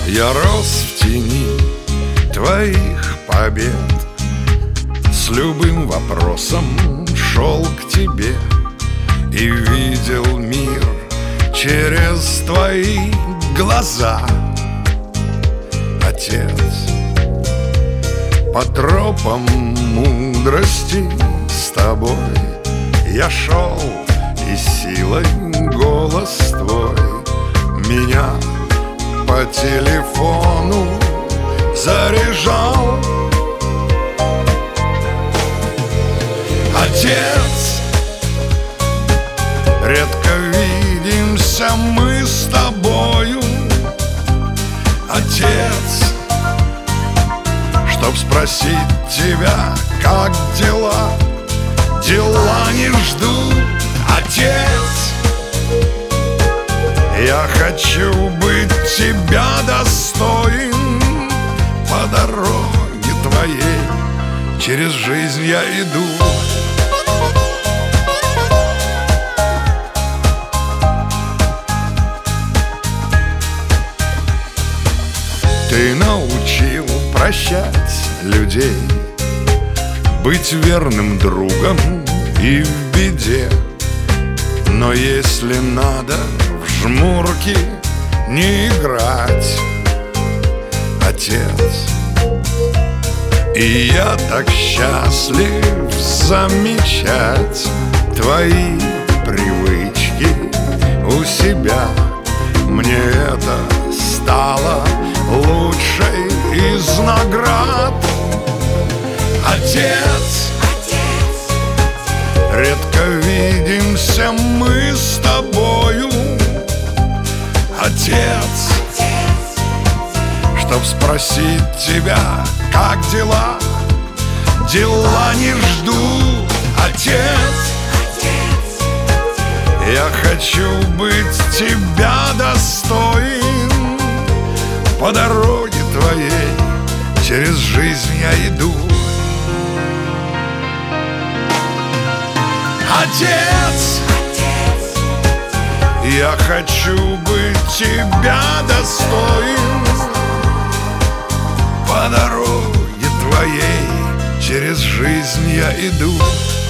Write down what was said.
Я рос в тени твоих побед, с любым вопросом шел к тебе и видел мир через твои глаза. Отец, по тропам мудрости с тобой я шел, и силой голос твой меня по телефону заряжал. Отец, редко видимся мы с тобою. Отец, чтоб спросить тебя, как дела, дела не ждут. Отец, я хочу быть тебя достоин. По дороге твоей через жизнь я иду. Ты научил прощать людей, быть верным другом и в беде. Но если надо в жмурки не играть, отец, и я так счастлив замечать твои привычки у себя. Мне это стало лучшей из наград. Отец, редко видимся мы с тобою. Отец, чтоб спросить тебя, как дела, дела не ждут. Отец, я хочу быть тебя достоин. По дороге твоей через жизнь я иду. Отец, я хочу быть тебя достоин. По дороге твоей через жизнь я иду.